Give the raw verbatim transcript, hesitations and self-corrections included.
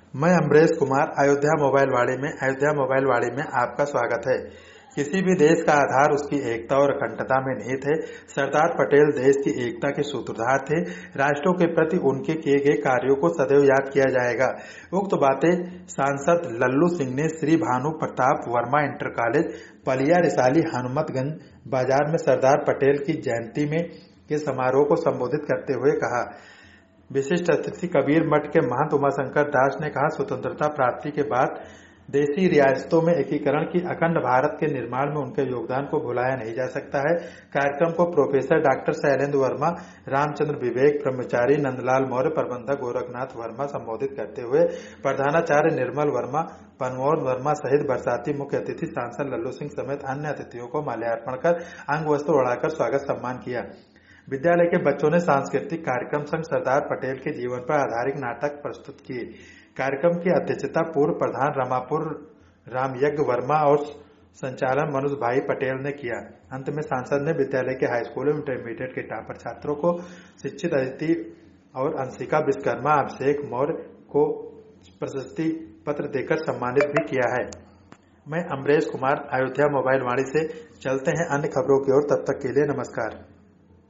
मैं अमरेश कुमार अयोध्या मोबाइल वाड़ी में अयोध्या मोबाइल वाड़ी में आपका स्वागत है। किसी भी देश का आधार उसकी एकता और अखंडता में निहित है। सरदार पटेल देश की एकता के सूत्रधार थे। राष्ट्रों के प्रति उनके किए गए कार्यों को सदैव याद किया जाएगा। उक्त बातें सांसद लल्लू सिंह ने श्री भानु प्रताप वर्मा इंटर कॉलेज पलिया रिसाली हनुमतगंज बाजार में सरदार पटेल की जयंती में के समारोह को संबोधित करते हुए कहा। विशिष्ट अतिथि कबीर मठ के महंत उमाशंकर दास ने कहा, स्वतंत्रता प्राप्ति के बाद देशी रियासतों में एकीकरण की अखंड भारत के निर्माण में उनके योगदान को भुलाया नहीं जा सकता है। कार्यक्रम को प्रोफेसर डॉक्टर शैलेंद्र वर्मा, रामचंद्र विवेक ब्रह्मचारी, नंदलाल मौर्य, प्रबंधक गोरखनाथ वर्मा संबोधित करते हुए प्रधानाचार्य निर्मल वर्मा, पनमोहन वर्मा सहित बरसाती मुख्य अतिथि सांसद लल्लू सिंह समेत अन्य अतिथियों को माल्यार्पण कर अंग वस्त्र ओढ़ाकर स्वागत सम्मान किया। विद्यालय के बच्चों ने सांस्कृतिक कार्यक्रम संग सरदार पटेल के जीवन पर आधारित नाटक प्रस्तुत किए। कार्यक्रम की अध्यक्षता पूर्व प्रधान रमापुर रामयज्ञ वर्मा और संचालन मनोज भाई पटेल ने किया। अंत में सांसद ने विद्यालय के हाई स्कूल एवं इंटरमीडिएट के टॉपर छात्रों को शिक्षित अदिति और अंशिका विश्वकर्मा, अभिषेक मौर्य को प्रशस्ति पत्र देकर सम्मानित भी किया है। मैं अमरेश कुमार अयोध्या मोबाइल वाणी से। चलते हैं अन्य खबरों की ओर, तब तक के लिए नमस्कार।